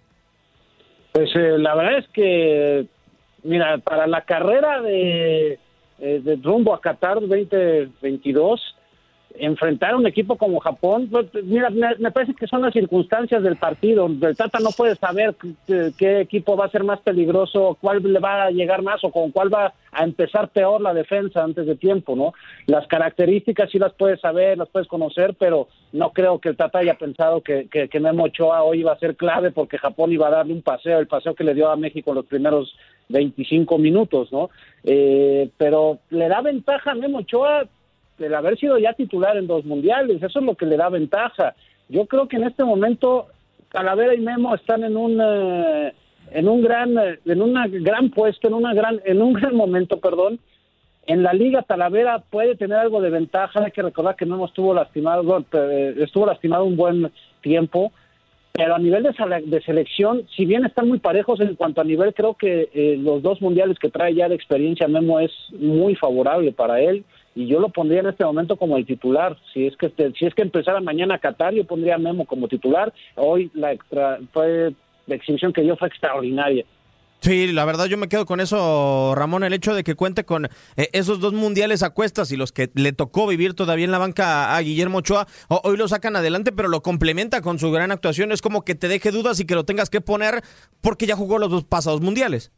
Pues eh, la verdad es que, mira, para la carrera de, eh, de rumbo a Qatar veinte veintidós, enfrentar a un equipo como Japón, pues, mira, me, me parece que son las circunstancias del partido. El Tata no puede saber qué, qué equipo va a ser más peligroso, cuál le va a llegar más o con cuál va a empezar peor la defensa antes de tiempo, ¿no? Las características sí las puedes saber, las puedes conocer, pero no creo que el Tata haya pensado que, que, que Memo Ochoa hoy iba a ser clave, porque Japón iba a darle un paseo, el paseo que le dio a México en los primeros veinticinco minutos, ¿no? Eh, pero le da ventaja a Memo Ochoa el haber sido ya titular en dos mundiales, eso es lo que le da ventaja. Yo creo que en este momento Talavera y Memo están en un eh, en un gran eh, en una gran puesto, en una gran en un gran momento, perdón. En la liga Talavera puede tener algo de ventaja, hay que recordar que Memo estuvo lastimado, bueno, estuvo lastimado un buen tiempo, pero a nivel de, sele- de selección, si bien están muy parejos en cuanto a nivel, creo que eh, los dos mundiales que trae ya de experiencia Memo es muy favorable para él. Y yo lo pondría en este momento como el titular. Si es que si es que empezara mañana Qatar, yo pondría a Memo como titular. Hoy la extra, fue la exhibición que dio fue extraordinaria. Sí, la verdad yo me quedo con eso, Ramón, el hecho de que cuente con eh, esos dos mundiales a cuestas y los que le tocó vivir todavía en la banca a, a Guillermo Ochoa, o, hoy lo sacan adelante, pero lo complementa con su gran actuación. Es como que te deje dudas y que lo tengas que poner porque ya jugó los dos pasados mundiales.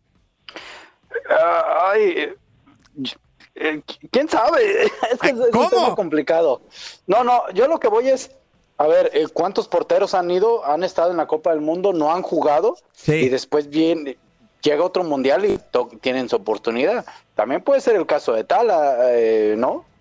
Uh, ay... Eh, ¿Quién sabe? Es que es, es un tema complicado. No, no, yo lo que voy es, a ver, eh, ¿cuántos porteros han ido, han estado en la Copa del Mundo, no han jugado? Sí. Y después viene, llega otro mundial y to- tienen su oportunidad. También puede ser el caso de Tala, eh, ¿no?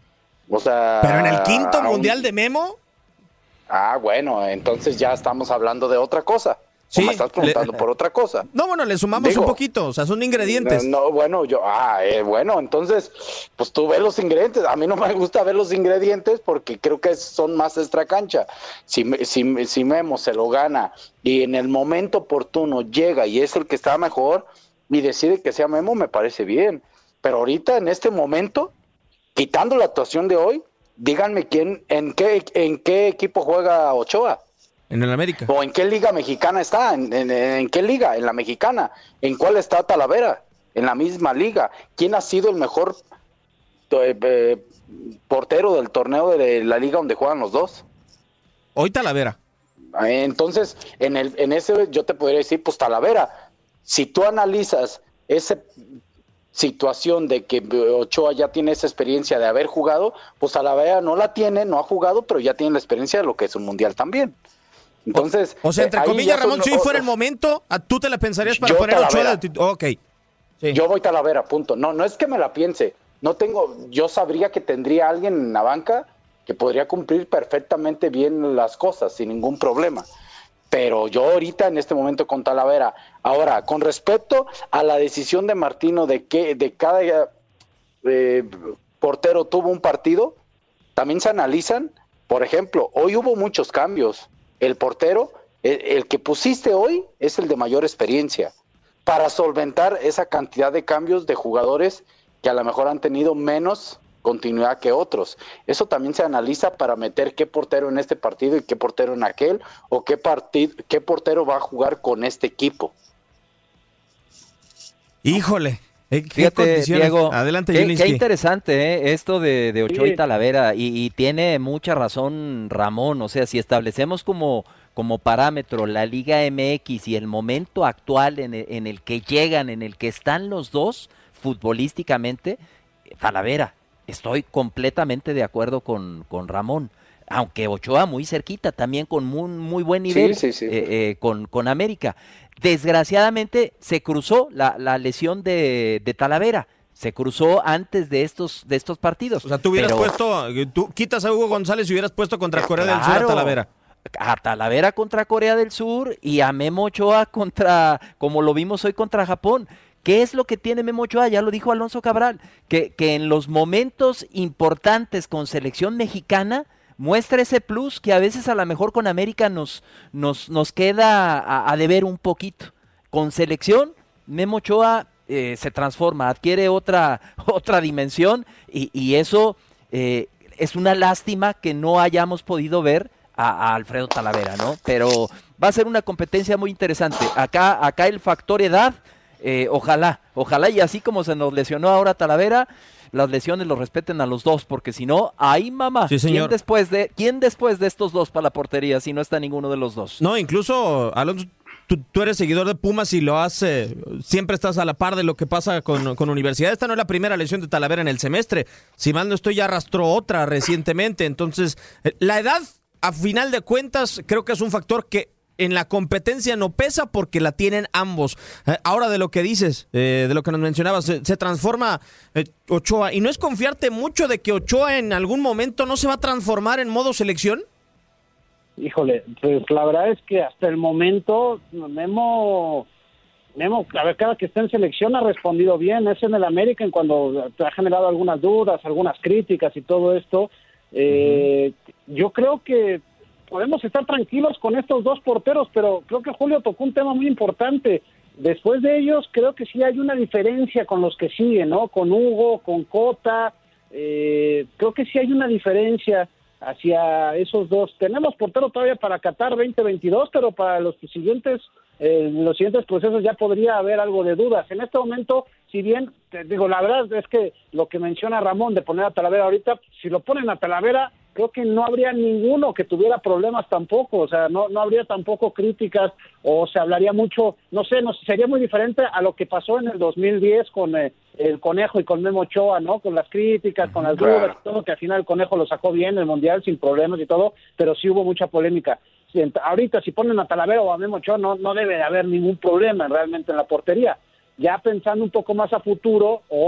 O sea... Pero en el quinto aún... mundial de Memo... Ah, bueno, entonces ya estamos hablando de otra cosa. Sí, ¿O me estás preguntando le... por otra cosa? No, bueno, le sumamos Digo, un poquito, o sea, son ingredientes. No, no bueno, yo, ah, eh, bueno, entonces, pues tú ves los ingredientes. A mí no me gusta ver los ingredientes porque creo que son más extra cancha. Si, si, si Memo se lo gana y en el momento oportuno llega y es el que está mejor y decide que sea Memo, me parece bien. Pero ahorita, en este momento, quitando la actuación de hoy, díganme quién, en qué, en qué equipo juega Ochoa. En el América. ¿O en qué liga mexicana está? ¿En, en, en qué liga? En la mexicana. ¿En cuál está Talavera? En la misma liga. ¿Quién ha sido el mejor eh, eh, portero del torneo de la liga donde juegan los dos? Hoy Talavera. Entonces, en, el, en ese yo te podría decir, pues Talavera. Si tú analizas esa situación de que Ochoa ya tiene esa experiencia de haber jugado, pues Talavera no la tiene, no ha jugado, pero ya tiene la experiencia de lo que es un mundial también. Entonces, o, o sea, entre eh, comillas, Ramón, son, si hoy fuera el momento, ¿tú te la pensarías para poner Talavera. Ochoa? De... Ok. Sí. Yo voy Talavera, punto. No, no es que me la piense. No tengo, yo sabría que tendría alguien en la banca que podría cumplir perfectamente bien las cosas sin ningún problema. Pero yo ahorita en este momento con Talavera. Ahora, con respecto a la decisión de Martino de que de cada eh, portero tuvo un partido, también se analizan. Por ejemplo, hoy hubo muchos cambios. El portero, el, el que pusiste hoy es el de mayor experiencia para solventar esa cantidad de cambios de jugadores que a lo mejor han tenido menos continuidad que otros. Eso también se analiza para meter qué portero en este partido y qué portero en aquel, o qué, partido, qué portero va a jugar con este equipo. Híjole. ¿Qué Fíjate, Diego, adelante, qué, Jelinski. qué interesante ¿eh? esto de, de Ochoa Sí. y Talavera, y, y tiene mucha razón Ramón. O sea, si establecemos como, como parámetro la Liga M X y el momento actual en el, en el que llegan, en el que están los dos futbolísticamente, Talavera, estoy completamente de acuerdo con, con Ramón. Aunque Ochoa muy cerquita, también con muy, muy buen nivel sí, sí, sí. Eh, eh, con, con América. Desgraciadamente se cruzó la, la lesión de, de Talavera, se cruzó antes de estos, de estos partidos. O sea, tú hubieras Pero, puesto, tú quitas a Hugo González y hubieras puesto contra Corea del Sur a claro, Talavera. A Talavera contra Corea del Sur y a Memo Ochoa contra, como lo vimos hoy, contra Japón. ¿Qué es lo que tiene Memo Ochoa? Ya lo dijo Alonso Cabral, que, que en los momentos importantes con selección mexicana muestra ese plus que a veces a lo mejor con América nos, nos, nos queda a, a deber un poquito. Con selección, Memo Ochoa eh, se transforma, adquiere otra, otra dimensión y, y eso eh, es una lástima que no hayamos podido ver a, a Alfredo Talavera, ¿no? Pero va a ser una competencia muy interesante. Acá, acá el factor edad, eh, ojalá, ojalá y así como se nos lesionó ahora Talavera, las lesiones los respeten a los dos, porque si no, ¡ay mamá! Sí, señor. ¿Quién después de, quién después de estos dos para la portería si no está ninguno de los dos? No, incluso, Alonso, tú, tú eres seguidor de Pumas y lo hace, siempre estás a la par de lo que pasa con, con Universidad. Esta no es la primera lesión de Talavera en el semestre. Si mal no estoy, ya arrastró otra recientemente. Entonces, la edad, a final de cuentas, creo que es un factor que en la competencia no pesa porque la tienen ambos. Eh, ahora de lo que dices, eh, de lo que nos mencionabas, se, se transforma eh, Ochoa. ¿Y no es confiarte mucho de que Ochoa en algún momento no se va a transformar en modo selección? Híjole, pues la verdad es que hasta el momento Memo, Memo, a ver, cada que está en selección ha respondido bien. Es en el América en cuando ha generado algunas dudas, algunas críticas y todo esto. Eh, uh-huh. Yo creo que podemos estar tranquilos con estos dos porteros, pero creo que Julio tocó un tema muy importante. Después de ellos, creo que sí hay una diferencia con los que siguen, ¿no? Con Hugo, con Cota, eh, creo que sí hay una diferencia hacia esos dos. Tenemos portero todavía para Qatar veinte veintidós, pero para los siguientes, eh, los siguientes procesos ya podría haber algo de dudas. En este momento, si bien, te digo, la verdad es que lo que menciona Ramón de poner a Talavera ahorita, si lo ponen a Talavera, creo que no habría ninguno que tuviera problemas tampoco, o sea, no no habría tampoco críticas, o se hablaría mucho, no sé, no sería muy diferente a lo que pasó en el dos mil diez con eh, el Conejo y con Memo Ochoa, ¿no? Con las críticas, con las dudas, claro. Todo, que al final el Conejo lo sacó bien en el Mundial sin problemas y todo, pero sí hubo mucha polémica. Si, ahorita si ponen a Talavera o a Memo Ochoa no, no debe de haber ningún problema realmente en la portería. Ya pensando un poco más a futuro, o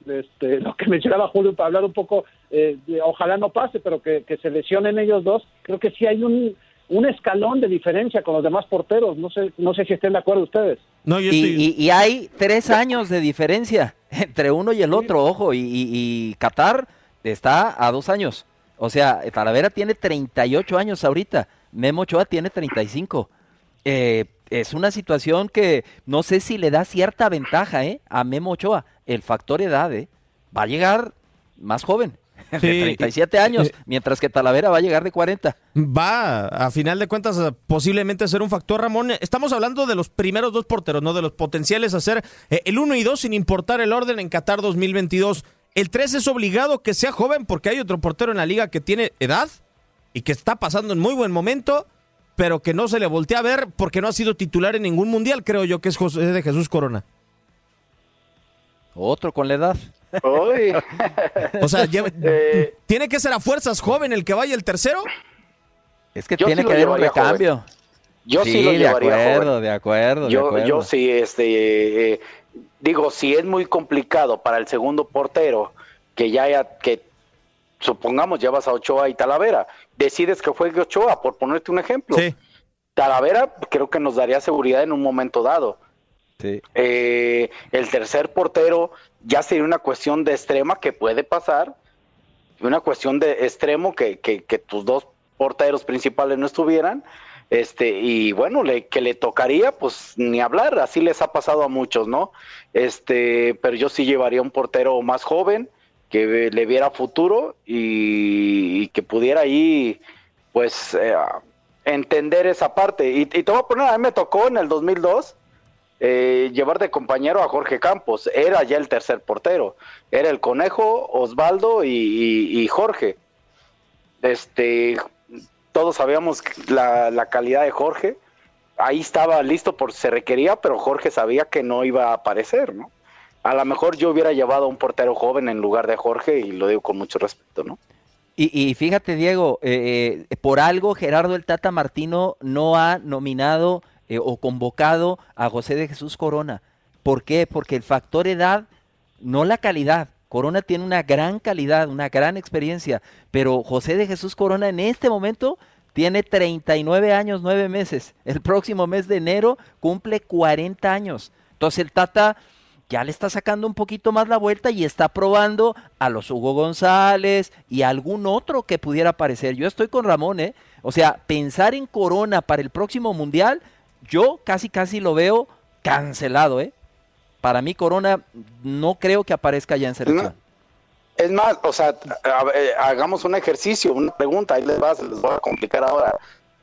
este, lo que mencionaba Julio, para hablar un poco, eh, de, ojalá no pase, pero que, que se lesionen ellos dos, creo que sí hay un, un escalón de diferencia con los demás porteros, no sé, no sé si estén de acuerdo ustedes. No, yo y, estoy... y, y hay tres años de diferencia entre uno y el otro, ojo, y, y, y Qatar está a dos años. O sea, Talavera tiene treinta y ocho años ahorita, Memo Ochoa tiene treinta y cinco. Eh, es una situación que no sé si le da cierta ventaja eh, a Memo Ochoa. El factor edad eh, va a llegar más joven, de Sí, treinta y siete años, eh, mientras que Talavera va a llegar de cuarenta. Va, a final de cuentas, a posiblemente ser un factor, Ramón. Estamos hablando de los primeros dos porteros, ¿no? De los potenciales a ser eh, el uno y dos, sin importar el orden en Qatar dos mil veintidós. El tres es obligado que sea joven porque hay otro portero en la liga que tiene edad y que está pasando en muy buen momento, pero que no se le voltea a ver porque no ha sido titular en ningún mundial, creo yo, que es José de Jesús Corona. Otro con la edad. Uy. O sea, lleva- Eh, ¿tiene que ser a fuerzas joven el que vaya el tercero? Es que Yo tiene sí que lo haber un llevaría joven. recambio. Yo sí, lo de llevaría acuerdo, joven. de acuerdo, de Yo, acuerdo. yo sí, este, eh, digo, si es muy complicado para el segundo portero, que ya haya, que supongamos llevas a Ochoa y Talavera, decides que juegue Ochoa, por ponerte un ejemplo. Sí. Talavera creo que nos daría seguridad en un momento dado. Sí. Eh, el tercer portero ya sería una cuestión de extrema que puede pasar, una cuestión de extremo que, que, que tus dos porteros principales no estuvieran, este, y bueno, le, que le tocaría, pues ni hablar, así les ha pasado a muchos, ¿no? Este, pero yo sí llevaría un portero más joven, que le viera futuro y, y que pudiera ahí, pues, eh, entender esa parte. Y, y te voy a poner, a mí me tocó en el dos mil dos eh, llevar de compañero a Jorge Campos, era ya el tercer portero, era el Conejo, Osvaldo y, y, y Jorge. Este, todos sabíamos la, la calidad de Jorge, ahí estaba listo por si se requería, pero Jorge sabía que no iba a aparecer, ¿no? A lo mejor yo hubiera llevado a un portero joven en lugar de Jorge, y lo digo con mucho respeto, ¿no? Y, y fíjate, Diego, eh, eh, por algo Gerardo el Tata Martino no ha nominado eh, o convocado a José de Jesús Corona. ¿Por qué? Porque el factor edad, no la calidad. Corona tiene una gran calidad, una gran experiencia, pero José de Jesús Corona en este momento tiene treinta y nueve años, nueve meses. El próximo mes de enero cumple cuarenta años. Entonces el Tata ya le está sacando un poquito más la vuelta y está probando a los Hugo González y a algún otro que pudiera aparecer. Yo estoy con Ramón, ¿eh? O sea, pensar en Corona para el próximo Mundial, yo casi casi lo veo cancelado, ¿eh? Para mí Corona no creo que aparezca ya en selección. Es más, o sea, a- a- hagamos un ejercicio, una pregunta, ahí les va, se les voy a complicar ahora.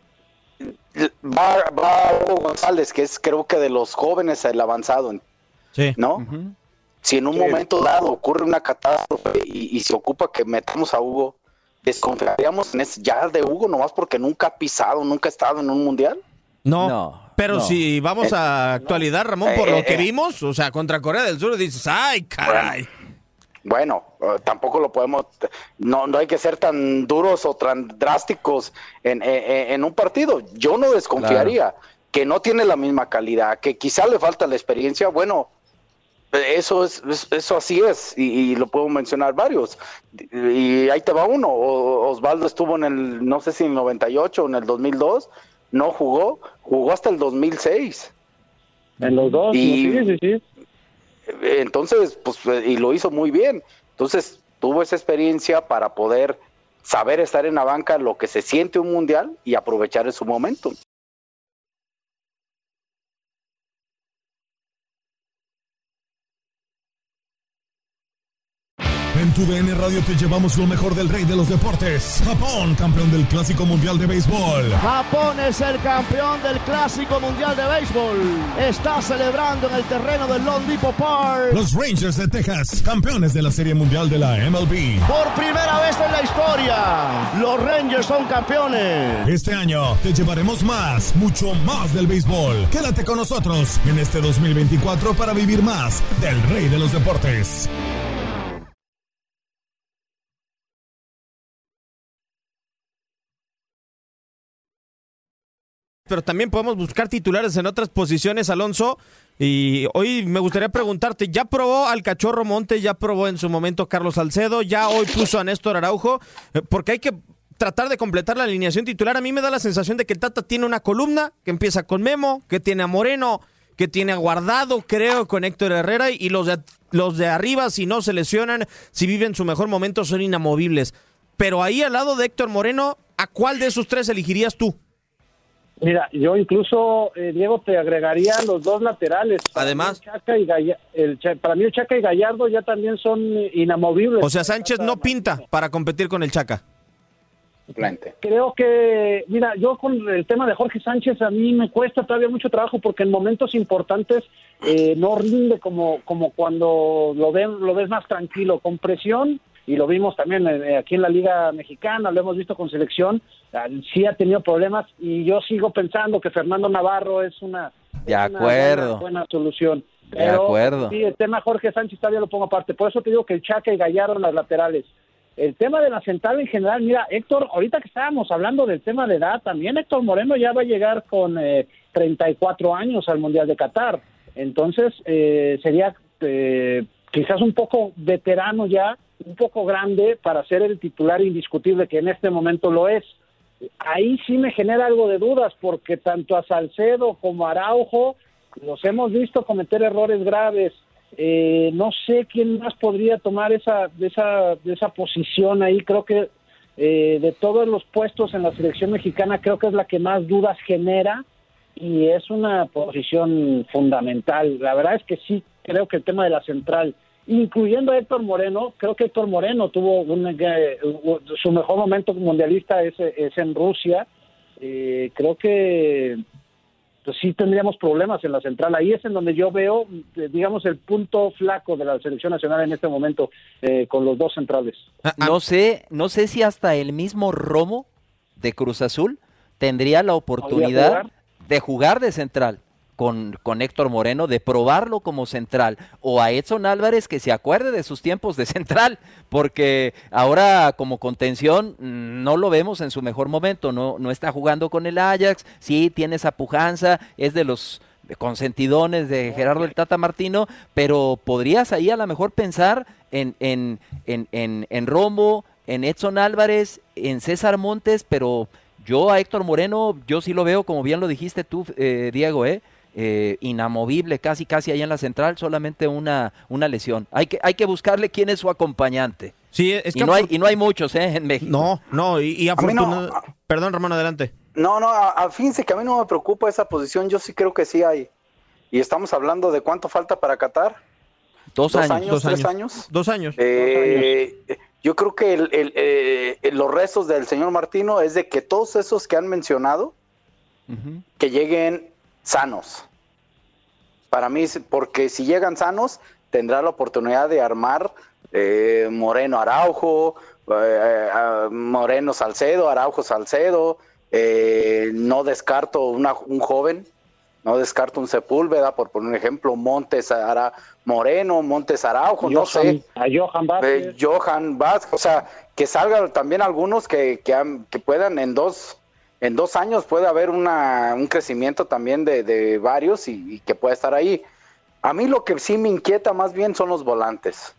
Va, va Hugo González, que es creo que de los jóvenes el avanzado, Sí. ¿no? Ujú. Si en un Sí. momento dado ocurre una catástrofe y, y se ocupa que metamos a Hugo, ¿desconfiaríamos en ese ya de Hugo nomás porque nunca ha pisado, nunca ha estado en un mundial? No, No, pero no. si vamos a actualidad, Ramón, por Eh, lo que eh. vimos, o sea, contra Corea del Sur, dices, ¡ay, caray! Bueno, eh, tampoco lo podemos, no, no hay que ser tan duros o tan drásticos en, en- en un partido. Yo no desconfiaría que no tiene la misma calidad, que quizá le falta la experiencia. Bueno, eso es, es- eso así es, y, y lo puedo mencionar varios. Y ahí te va uno. O- Osvaldo estuvo en el, no sé si en el noventa y ocho o en el dos mil dos, no jugó, jugó hasta el dos mil seis. En los dos, Y- sí, sí, sí. Entonces, pues, y lo hizo muy bien. Entonces, tuvo esa experiencia para poder saber estar en la banca, lo que se siente un mundial y aprovechar en su momento. En tu D N Radio te llevamos lo mejor del rey de los deportes, Japón, campeón del Clásico Mundial de Béisbol. Japón es el campeón del Clásico Mundial de Béisbol. Está celebrando en el terreno del Lone Depot Park. Los Rangers de Texas, campeones de la Serie Mundial de la M L B. Por primera vez en la historia, los Rangers son campeones. Este año te llevaremos más, mucho más del béisbol. Quédate con nosotros en este dos mil veinticuatro para vivir más del rey de los deportes. pero también podemos buscar titulares en otras posiciones, Alonso. Y hoy me gustaría preguntarte, ¿ya probó al Cachorro Montes, ya probó en su momento Carlos Salcedo, ya hoy puso a Néstor Araujo? Eh, porque hay que tratar de completar la alineación titular. A mí me da la sensación de que el Tata tiene una columna que empieza con Memo, que tiene a Moreno, que tiene a Guardado, creo, con Héctor Herrera, y los de, los de arriba, si no se lesionan, si viven su mejor momento, son inamovibles. Pero ahí al lado de Héctor Moreno, ¿a cuál de esos tres elegirías tú? Mira, yo incluso, eh, Diego, te agregaría los dos laterales. Para Además, mí el Chaca y Galla- el Cha- para mí el Chaca y Gallardo ya también son inamovibles. O sea, Sánchez no pinta para competir con el Chaca. Creo que, mira, yo con el tema de Jorge Sánchez a mí me cuesta todavía mucho trabajo porque en momentos importantes eh, no rinde como como cuando lo ven lo ves más tranquilo, con presión, y lo vimos también eh, aquí en la Liga Mexicana, lo hemos visto con selección, eh, sí ha tenido problemas, y yo sigo pensando que Fernando Navarro es una, De es una acuerdo. buena, buena solución. De Pero, acuerdo. sí, el tema Jorge Sánchez todavía lo pongo aparte, por eso te digo que el Chaca y Gallardo en las laterales. El tema de la central en general, mira, Héctor, ahorita que estábamos hablando del tema de edad, también Héctor Moreno ya va a llegar con eh, treinta y cuatro años al Mundial de Qatar. Entonces, eh, sería eh, quizás un poco veterano ya, un poco grande para ser el titular indiscutible que en este momento lo es. Ahí sí me genera algo de dudas, porque tanto a Salcedo como a Araujo los hemos visto cometer errores graves. Eh, no sé quién más podría tomar esa, de esa, de esa posición ahí. Creo que eh, de todos los puestos en la selección mexicana, creo que es la que más dudas genera, y es una posición fundamental. La verdad es que sí, creo que el tema de la central, incluyendo a Héctor Moreno, creo que Héctor Moreno tuvo un, eh, su mejor momento mundialista es, es en Rusia. Eh, creo que pues sí tendríamos problemas en la central. Ahí es en donde yo veo, eh, digamos, el punto flaco de la selección nacional en este momento, eh, con los dos centrales. No sé, no sé si hasta el mismo Romo de Cruz Azul tendría la oportunidad jugar? de jugar de central con, con Héctor Moreno, de probarlo como central, o a Edson Álvarez que se acuerde de sus tiempos de central, porque ahora como contención no lo vemos en su mejor momento, no, no está jugando con el Ajax, sí tiene esa pujanza, es de los consentidones de Gerardo el Tata Martino, pero podrías ahí a lo mejor pensar en, en, en, en, en Romo, en Edson Álvarez, en César Montes, pero yo a Héctor Moreno, yo sí lo veo, como bien lo dijiste tú, eh, Diego, eh, eh, inamovible, casi casi ahí en la central, solamente una, una lesión. Hay que, hay que buscarle quién es su acompañante. Sí, es y, que no hay, y no hay muchos eh, en México. No, no, y, y afortunadamente... no. Perdón, Ramón, adelante. No, no, a, a fíjense que a mí no me preocupa esa posición, yo sí creo que sí hay. Y estamos hablando de cuánto falta para Qatar. Dos, ¿Dos años, años, dos tres años. años? Dos años. Eh, dos años. Yo creo que el, el, eh, los rezos del señor Martino es de que todos esos que han mencionado, uh-huh. que lleguen sanos. Para mí, porque si llegan sanos, tendrá la oportunidad de armar eh, Moreno Araujo, eh, eh, Moreno Salcedo, Araujo Salcedo. Eh, no descarto una, un joven, no descarto un Sepúlveda, por poner un ejemplo, Montes Ara, Moreno, Montes Araujo, Johan, no sé. A Johan Vázquez. Eh, Johan Vázquez, o sea, que salgan también algunos que, que, han, que puedan en dos, en dos años puede haber una, un crecimiento también de, de varios y, y que pueda estar ahí. A mí lo que sí me inquieta más bien son los volantes.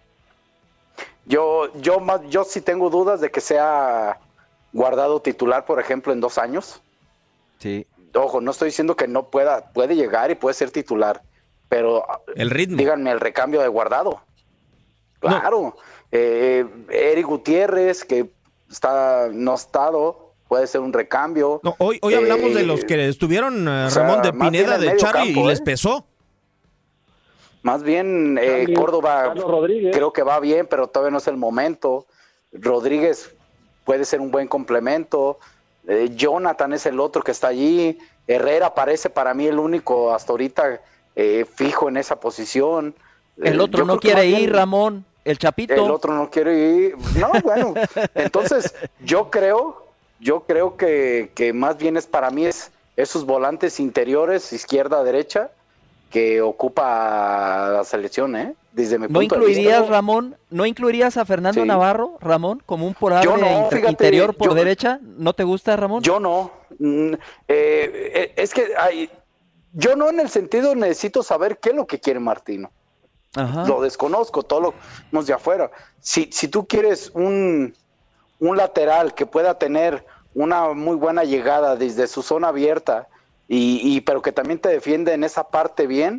Yo, yo, más, yo sí tengo dudas de que sea Guardado titular, por ejemplo, en dos años. Sí. Ojo, no estoy diciendo que no pueda, puede llegar y puede ser titular, pero el ritmo. Díganme el recambio de Guardado. Claro. No. Eh, Eric Gutiérrez, que está no ha estado, puede ser un recambio. No, hoy hoy eh, hablamos de los que estuvieron, uh, Ramón, sea, de Pineda, de Charly, campo, y les pesó. Más bien, eh, Córdoba creo que va bien, pero todavía no es el momento. Rodríguez puede ser un buen complemento. Eh, Jonathan es el otro que está allí. Herrera parece para mí el único hasta ahorita eh, fijo en esa posición. El otro eh, no quiere ir, bien, Ramón. El Chapito. El otro no quiere ir. No, bueno. Entonces, yo creo, yo creo que, que más bien es para mí es esos volantes interiores, izquierda, derecha, que ocupa la selección, ¿eh? Desde mi ¿No punto incluirías, de vista. Ramón, no incluirías a Fernando Sí. Navarro, Ramón, como un por aire Yo no, inter- fíjate, interior por yo- derecha? ¿No te gusta, Ramón? Yo no. Mm, eh, eh, es que hay, yo no en el sentido necesito saber qué es lo que quiere Martino. Ajá. Lo desconozco, todo lo vemos de afuera. Si, si tú quieres un, un lateral que pueda tener una muy buena llegada desde su zona abierta, y, y pero que también te defiende en esa parte bien,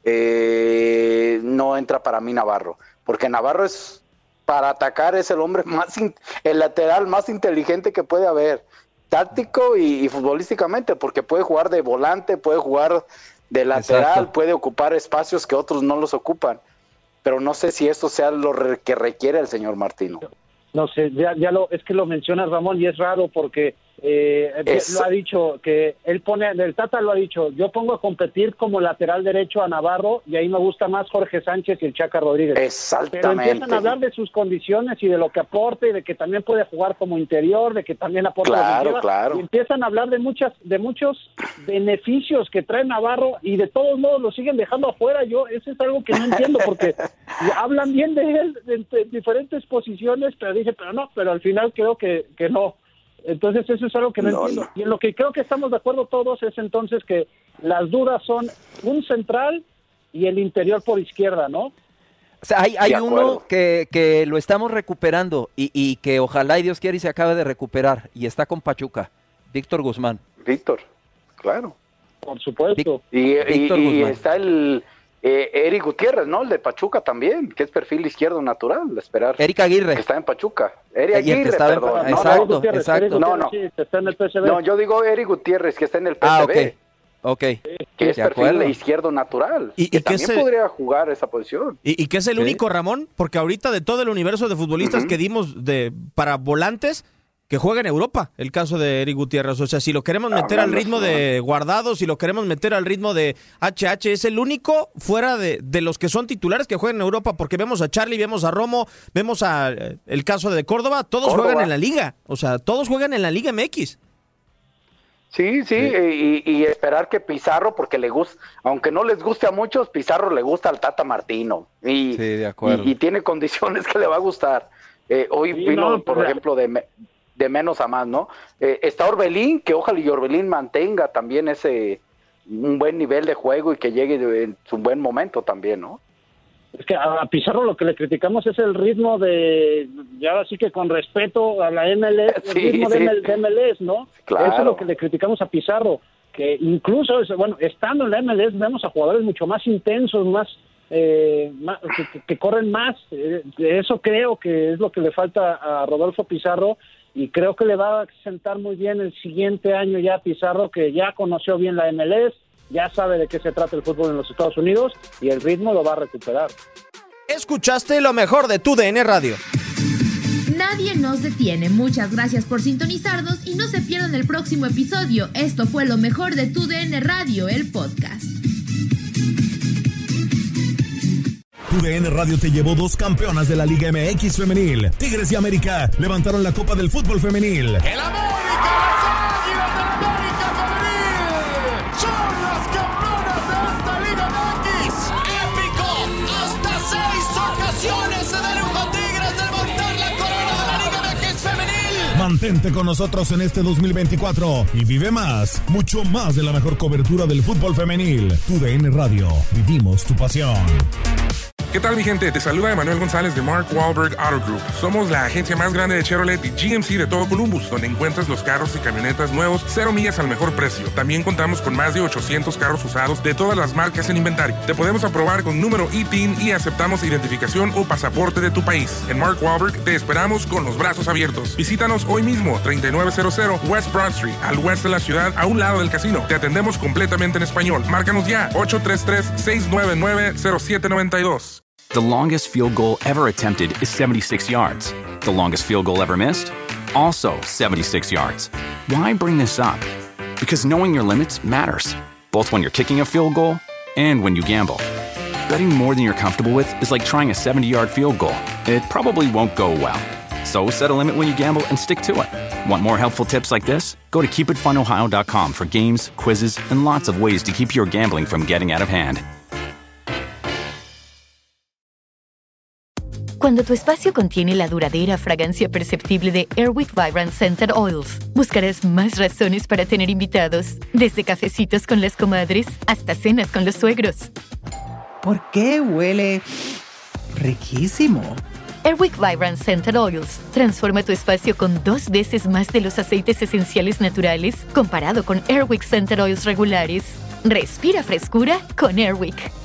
eh, no entra para mí Navarro, porque Navarro es para atacar, es el hombre más, in- el lateral más inteligente que puede haber, táctico y, y futbolísticamente, porque puede jugar de volante, puede jugar de lateral, Exacto. puede ocupar espacios que otros no los ocupan, pero no sé si esto sea lo re- que requiere el señor Martino. No sé, ya, ya lo, es que lo menciona Ramón y es raro porque eh, Es- lo ha dicho, que él pone, el Tata lo ha dicho, yo pongo a competir como lateral derecho a Navarro y ahí me gusta más Jorge Sánchez y el Chaca Rodríguez. Pero Exactamente. empiezan a hablar de sus condiciones y de lo que aporte y de que también puede jugar como interior, de que también aporta Claro, ofensiva, claro. y empiezan a hablar de muchas, de muchos beneficios que trae Navarro y de todos modos lo siguen dejando afuera. Yo, eso es algo que no entiendo porque hablan bien de él en t- diferentes posiciones, pero dice, pero no, pero al final creo que, que no. Entonces eso es algo que no, No, entiendo. Y en lo que creo que estamos de acuerdo todos es entonces que las dudas son un central y el interior por izquierda, ¿no? O sea, hay, hay De uno acuerdo. que, que lo estamos recuperando y, y que ojalá y Dios quiera y se acabe de recuperar y está con Pachuca, Víctor Guzmán. Víctor, claro. Por supuesto. Y, y- Víctor y Guzmán. está el eh, Eric Gutiérrez, ¿no? El de Pachuca también, que es perfil izquierdo natural, esperar. Eric Aguirre. Que está en Pachuca. Eric Y el que Aguirre, estaba en- perdón. No, exacto, no, Gutiérrez, exacto. Eric No, Gutiérrez, no. sí, que está en el P S V. No, yo digo Eric Gutiérrez, que está en el P S Ah, V, ok. Ok. que es de perfil acuerdo. izquierdo natural. Y- y que que también ese- podría jugar esa posición. Y, y que es el Sí. único, Ramón, porque ahorita de todo el universo de futbolistas Ujú. que dimos de para volantes que juega en Europa, el caso de Eric Gutiérrez. O sea, si lo queremos meter al Hablando, ritmo sí. de Guardado, si lo queremos meter al ritmo de H H, es el único fuera de, de los que son titulares que juegan en Europa, porque vemos a Charlie, vemos a Romo, vemos a eh, el caso de Córdoba, todos Córdoba. juegan en la liga. O sea, todos juegan en la Liga M X. Sí, sí, Y, y esperar que Pizarro, porque le gusta, aunque no les guste a muchos, Pizarro le gusta al Tata Martino. Y, Sí, de acuerdo. y, y tiene condiciones que le va a gustar. Eh, hoy Sí, vino, no, por pues, ejemplo, de, me- de menos a más, ¿no? Eh, está Orbelín, que ojalá y Orbelín mantenga también ese un buen nivel de juego y que llegue de- en su buen momento también, ¿no? Es que a Pizarro lo que le criticamos es el ritmo de, ya así que con respeto a la M L S, el Sí, ritmo sí. de, M L de M L S, ¿no? Claro. Eso es lo que le criticamos a Pizarro, que incluso, es- bueno, estando en la M L S vemos a jugadores mucho más intensos, más, eh, más- que, que- que corren más. Eh, eso creo que es lo que le falta a Rodolfo Pizarro y creo que le va a sentar muy bien el siguiente año ya a Pizarro, que ya conoció bien la M L S, ya sabe de qué se trata el fútbol en los Estados Unidos y el ritmo lo va a recuperar. Escuchaste lo mejor de tu D N Radio. Nadie nos detiene. Muchas gracias por sintonizarnos y no se pierdan el próximo episodio. Esto fue lo mejor de tu D N Radio, el podcast. Tu D N Radio te llevó dos campeonas de la Liga M X femenil. Tigres y América levantaron la Copa del Fútbol femenil. ¡El América, las Águilas del América Femenil! ¡Son las campeonas de esta Liga M X! ¡Épico! ¡Hasta seis ocasiones se dieron con Tigres de levantar la corona de la Liga M X Femenil! Mantente con nosotros en este dos mil veinticuatro y vive más, mucho más de la mejor cobertura del fútbol femenil. Tu D N Radio, vivimos tu pasión. ¿Qué tal, mi gente? Te saluda Emanuel González de Mark Wahlberg Auto Group. Somos la agencia más grande de Chevrolet y G M C de todo Columbus, donde encuentras los carros y camionetas nuevos, cero millas al mejor precio. También contamos con más de ochocientos carros usados de todas las marcas en inventario. Te podemos aprobar con número I T I N y aceptamos identificación o pasaporte de tu país. En Mark Wahlberg te esperamos con los brazos abiertos. Visítanos hoy mismo, treinta y nueve cero cero West Broad Street, al oeste de la ciudad, a un lado del casino. Te atendemos completamente en español. Márcanos ya, ocho tres tres, seis nueve nueve, cero siete nueve dos. The longest field goal ever attempted is seventy-six yards. The longest field goal ever missed? Also seventy-six yards. Why bring this up? Because knowing your limits matters, both when you're kicking a field goal and when you gamble. Betting more than you're comfortable with is like trying a seventy-yard field goal. It probably won't go well. So set a limit when you gamble and stick to it. Want more helpful tips like this? Go to keep it fun ohio dot com for games, quizzes, and lots of ways to keep your gambling from getting out of hand. Cuando tu espacio contiene la duradera fragancia perceptible de Airwick Vibrant Scented Oils, buscarás más razones para tener invitados, desde cafecitos con las comadres hasta cenas con los suegros. ¿Por qué huele riquísimo? Airwick Vibrant Scented Oils transforma tu espacio con dos veces más de los aceites esenciales naturales comparado con Airwick Scented Oils regulares. Respira frescura con Airwick.